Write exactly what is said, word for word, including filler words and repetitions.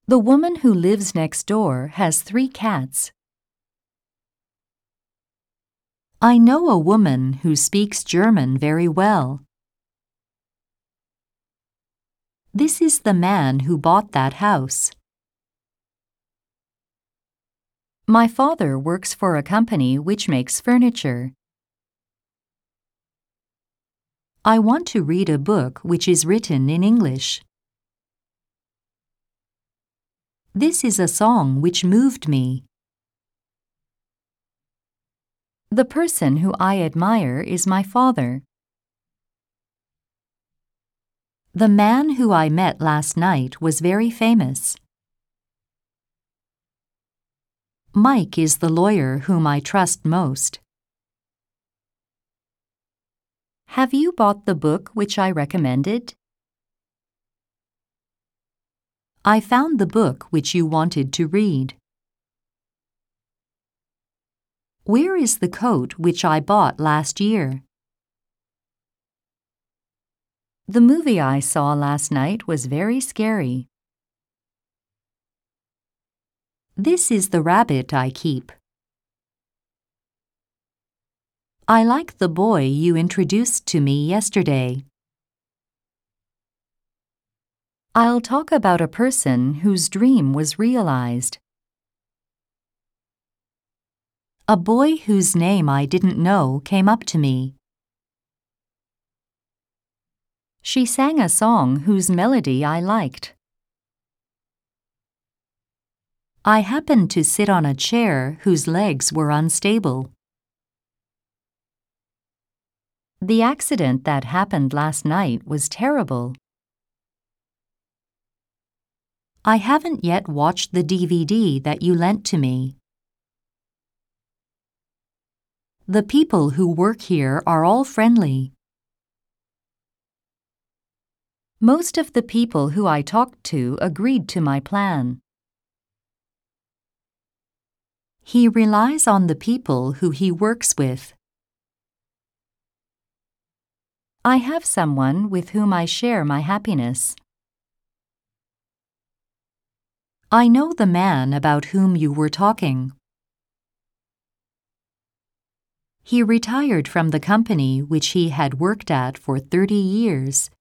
The woman who lives next door has three cats. I know a woman who speaks German very well. This is the man who bought that house. My father works for a company which makes furniture. I want to read a book which is written in English. This is a song which moved me. The person who I admire is my father. The man who I met last night was very famous. Mike is the lawyer whom I trust most. Have you bought the book which I recommended? I found the book which you wanted to read. Where is the coat which I bought last year? The movie I saw last night was very scary. This is the rabbit I keep. I like the boy you introduced to me yesterday. I'll talk about a person whose dream was realized. A boy whose name I didn't know came up to me. She sang a song whose melody I liked. I happened to sit on a chair whose legs were unstable. The accident that happened last night was terrible. I haven't yet watched the D V D that you lent to me. The people who work here are all friendly. Most of the people who I talked to agreed to my plan. He relies on the people who he works with. I have someone with whom I share my happiness. I know the man about whom you were talking. He retired from the company which he had worked at for thirty years.